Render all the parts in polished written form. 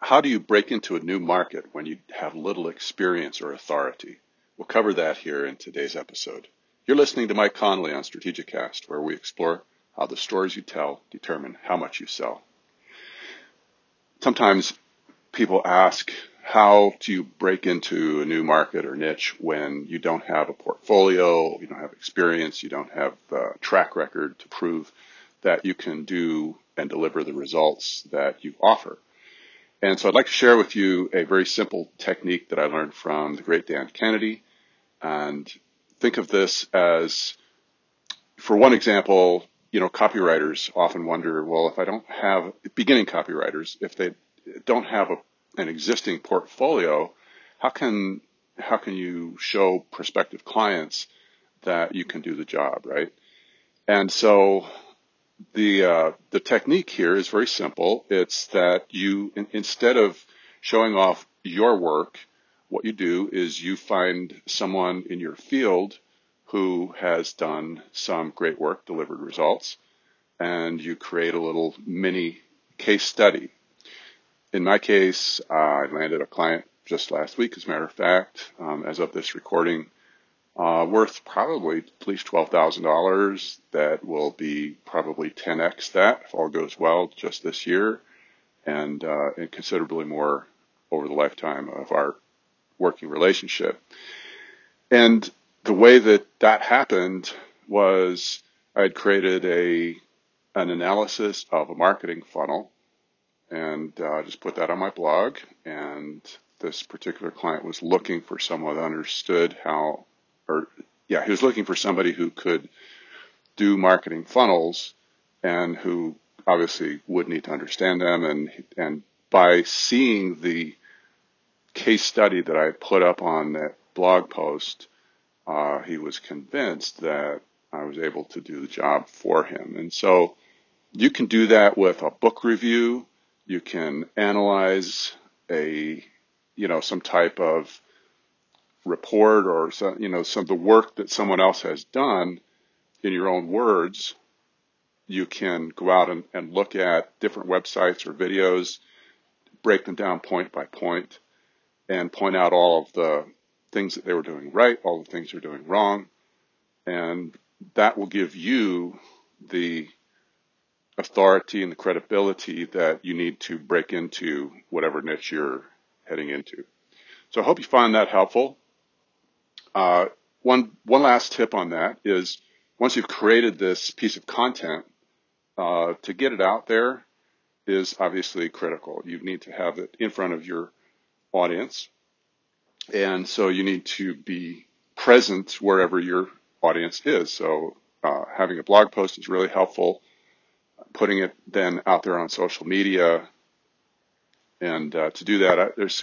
how do you break into a new market when you have little experience or authority? We'll cover that here in today's episode. You're listening to Mike Connolly on Strategic Cast, where we explore how the stories you tell determine how much you sell. Sometimes people ask, how do you break into a new market or niche when you don't have a portfolio, you don't have experience, you don't have a track record to prove that you can do and deliver the results that you offer? And so I'd like to share with you a very simple technique that I learned from the great Dan Kennedy. And think of this as, for one example, copywriters often wonder, well, if I don't have, beginning copywriters, if they don't have an existing portfolio, how can you show prospective clients that you can do the job, right? And so the technique here is very simple. It's that you, instead of showing off your work, what you do is you find someone in your field who has done some great work, delivered results, and you create a little mini case study. In my case, I landed a client just last week, as a matter of fact, as of this recording, worth probably at least $12,000. That will be probably 10x that if all goes well just this year, and considerably more over the lifetime of our working relationship. And the way that happened was I had created an analysis of a marketing funnel and just put that on my blog. And this particular client was looking for someone that understood he was looking for somebody who could do marketing funnels and who obviously would need to understand them. And by seeing the case study that I put up on that blog post, he was convinced that I was able to do the job for him. And so you can do that with a book review. You can analyze some type of report or some of the work that someone else has done in your own words. You can go out and look at different websites or videos, break them down point by point, and point out all of the things that they were doing right, all the things they're doing wrong. And that will give you the authority and the credibility that you need to break into whatever niche you're heading into. So I hope you find that helpful. One last tip on that is, once you've created this piece of content, to get it out there is obviously critical. You need to have it in front of your audience. And so you need to be present wherever your audience is. So having a blog post is really helpful. Putting it then out there on social media. And to do that, there's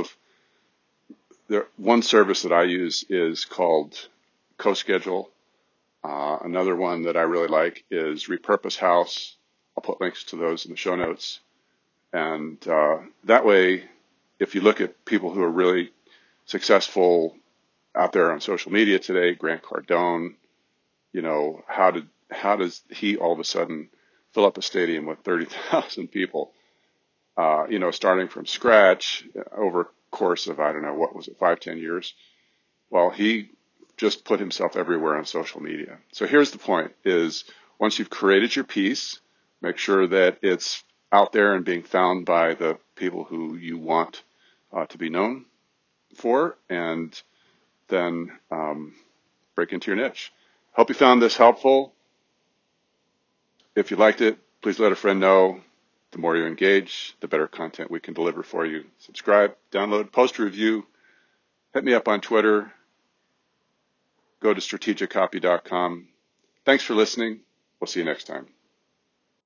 one service that I use is called CoSchedule. Another one that I really like is Repurpose House. I'll put links to those in the show notes. And that way, if you look at people who are really successful out there on social media today, Grant Cardone, how does he all of a sudden fill up a stadium with 30,000 people, starting from scratch over a course of, 5-10 years? Well, he just put himself everywhere on social media. So here's the point is, once you've created your piece, make sure that it's out there and being found by the people who you want to be known for, and then break into your niche. Hope you found this helpful. If you liked it, please let a friend know. The more you engage, the better content we can deliver for you. Subscribe, download, post a review. Hit me up on Twitter. Go to strategiccopy.com. Thanks for listening. We'll see you next time.